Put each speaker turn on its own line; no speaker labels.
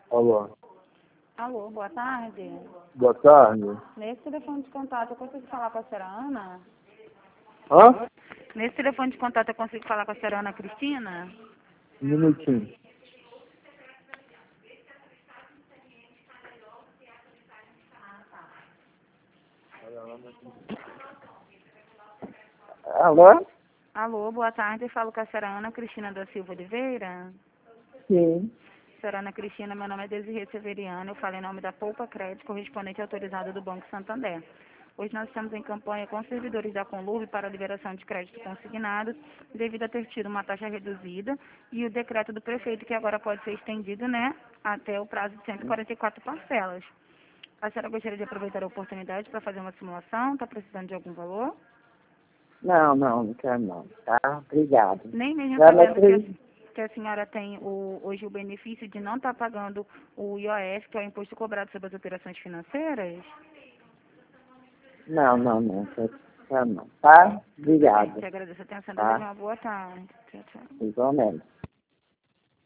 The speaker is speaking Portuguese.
Alô.
Alô, boa tarde.
Boa tarde.
Nesse telefone de contato eu consigo falar com a senhora Ana?
Hã?
Nesse telefone de contato eu consigo falar com a senhora Ana Cristina?
Um minutinho. Alô?
Alô, boa tarde. Eu falo com a senhora Ana Cristina da Silva Oliveira.
Sim.
Senhora Ana Cristina, meu nome é Desirê Severiano. Eu falo em nome da Poupa Crédito, correspondente autorizado do Banco Santander. Hoje nós estamos em campanha com os servidores da Conlurb para a liberação de crédito consignado, devido a ter tido uma taxa reduzida e o decreto do prefeito, que agora pode ser estendido, né, até o prazo de 144 parcelas. A senhora gostaria de aproveitar a oportunidade para fazer uma simulação? Está precisando de algum valor?
Não quero não, tá? Obrigado.
Nem mesmo
Ela
sabendo que a senhora tem hoje o benefício de não estar pagando o IOF, que é o imposto cobrado sobre as operações financeiras?
Não quero não, tá?
Tudo bem,
Obrigado,
te agradeço a atenção. Desejo
tá?
uma boa tarde. Tchau, tchau.
Igualmente.